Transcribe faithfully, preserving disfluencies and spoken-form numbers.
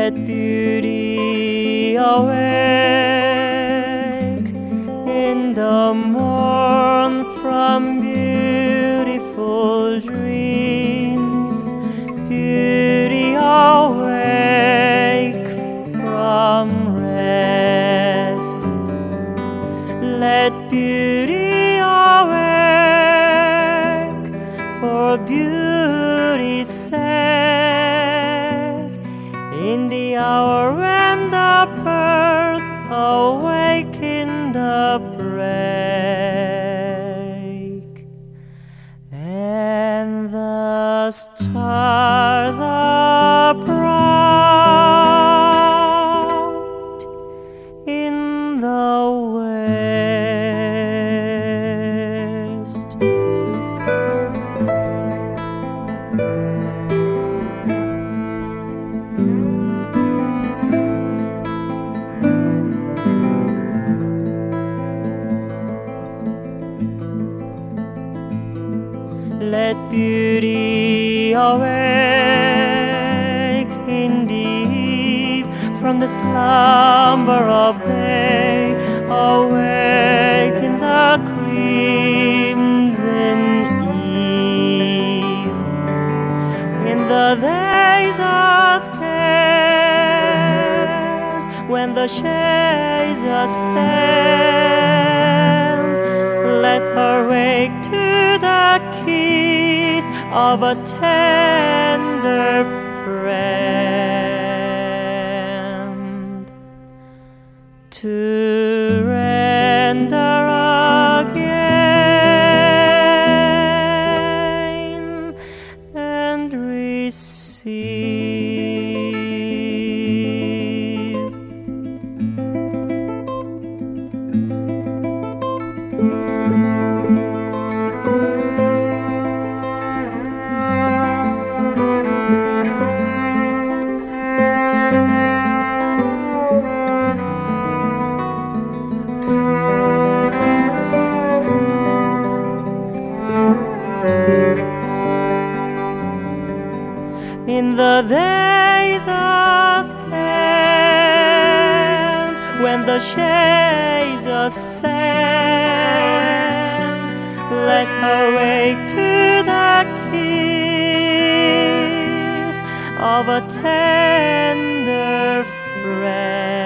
Let beauty awake in the morn from beautiful dreams. Beauty awake from rest. Let beauty awake for beauty's sake. In the hour when the birds awake in the break, and the stars are bright in the west. Let beauty awake in the eve from the slumber of day, awake in the crimson eve, in the days ascend, when the shades ascend. Let her wake to the kiss of a tender friend, to render again and receive. In the days ascend, when the shades ascend, let her wake to the kiss of a tender friend.